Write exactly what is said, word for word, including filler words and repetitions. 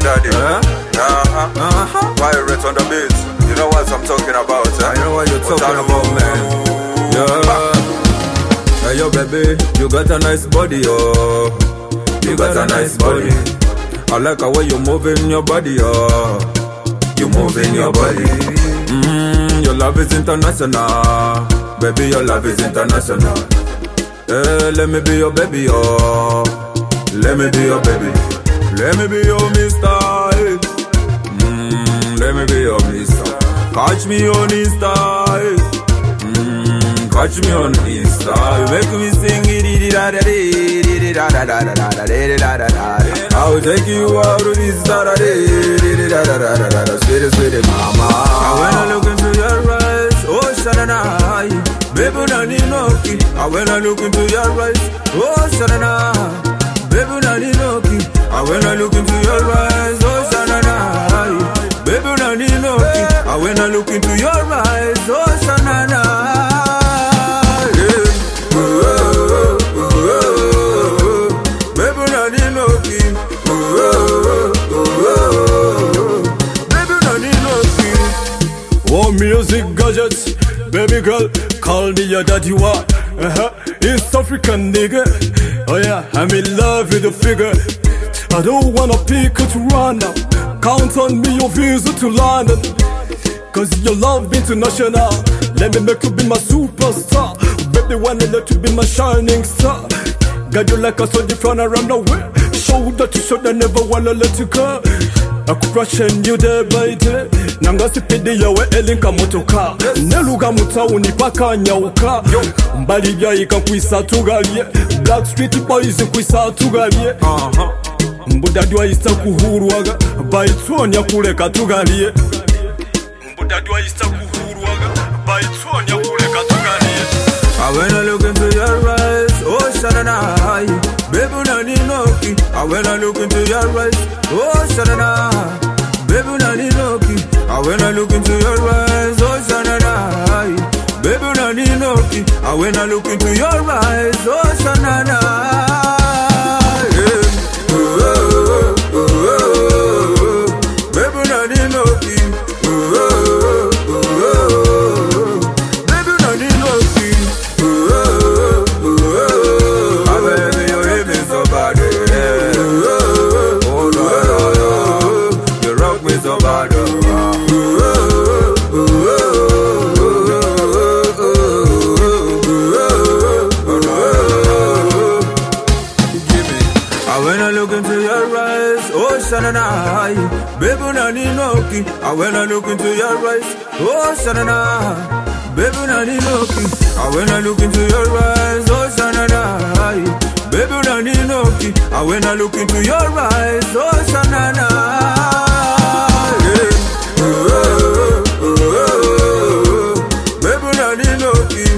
daddy. Huh? Uh-huh. Uh-huh. Pirate on the beat. You know what I'm talking about, eh? I know what you're talking about, man. Yeah. Hey, yo, baby, you got a nice body, oh. You got a nice body. I like the way you moving your body, oh. You moving your body. Mm, your love is international. Baby, your love is international. Hey, let me be your baby, oh. Let me be your baby. Let me be your mister. Hey. Mm, let me be your mister. Catch me on Insta. Hey. Mm, catch me on Insta. You make me sing it. Da da da da da da da da da da. I'll take you out of this da da da da da da da. Sweetie, sweetie mama. And when I look into your eyes, oh Shanana, baby, na ninoki. And when I look into your eyes, oh Shanana, baby, na ninoki. And when I look into your eyes, oh Shanana, baby, na ninoki. And when I look into your eyes, oh Shanana. Oh, music gadgets, baby girl, call me your daddy, what? Uh-huh, East African nigga. Oh yeah, I'm in love with the figure. I don't wanna pick it to run now. Count on me your visa to London, cause your love international. Let me make you be my superstar. Baby, wanna let you be my shining star. Got you like a soldier trying to run away. Shoulder to shoulder, never wanna let you go. I could crush you day by day. Nanga sipidi yawe elinka motoka. Neluga mutauni paka nyauka. Mbali bya ika kwisa tugalie. Black Street Boys kwisa tugalie. Mbudadwa isa kuhuruwaga. Baitsonya kuleka tugalie. Mbudadwa isa kuhuruwaga. Baitsonya kuleka tugalie. When I look into your eyes, oh Shanana, baby, na ninoki. When I look into your eyes, oh Shanana, baby, na ninoki. When I look into your eyes, oh Shanana, baby, na ninoki. When I look into your eyes, oh Shanana. When I look into your eyes, oh Shanana, baby, na ninoki. When I look into your eyes, oh Shanana, baby, na ninoki. When I look into your eyes, oh Shanana, baby, na ninoki. When I look into your eyes, oh Shanana. Baby, na ninoki.